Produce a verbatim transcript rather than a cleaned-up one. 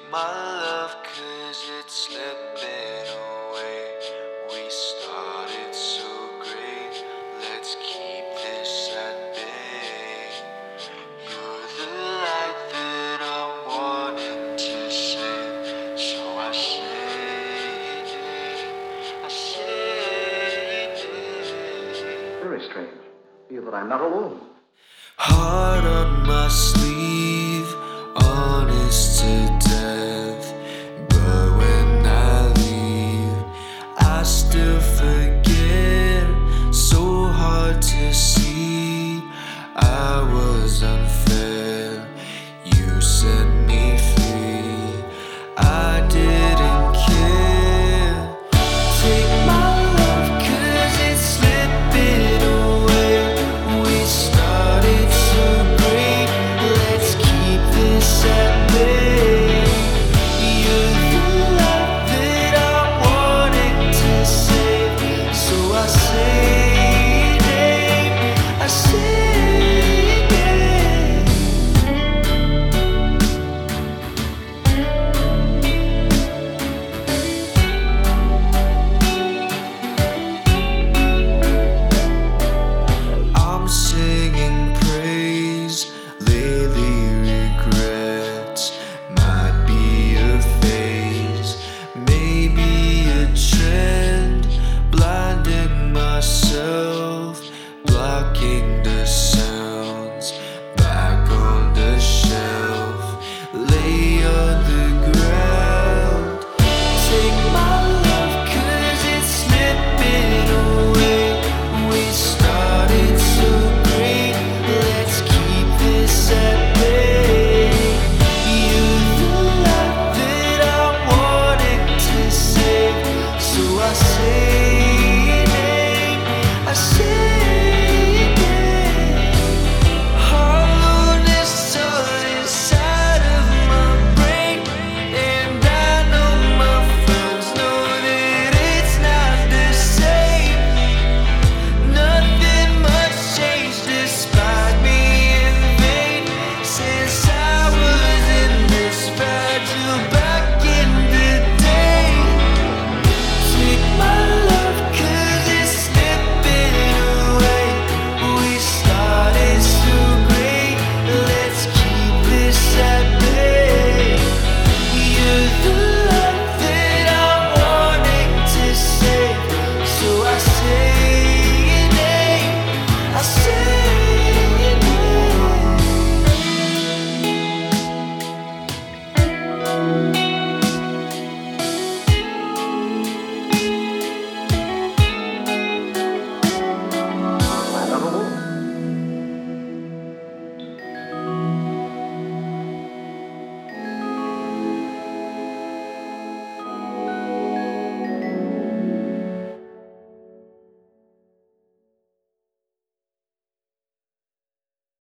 my love, cause it's slipping away. We started so great, let's keep this at bay. You're the light that I'm wanting to save, so I shade it, I shade it. Very strange. Feel that I'm not alone. Heart on my sleeve.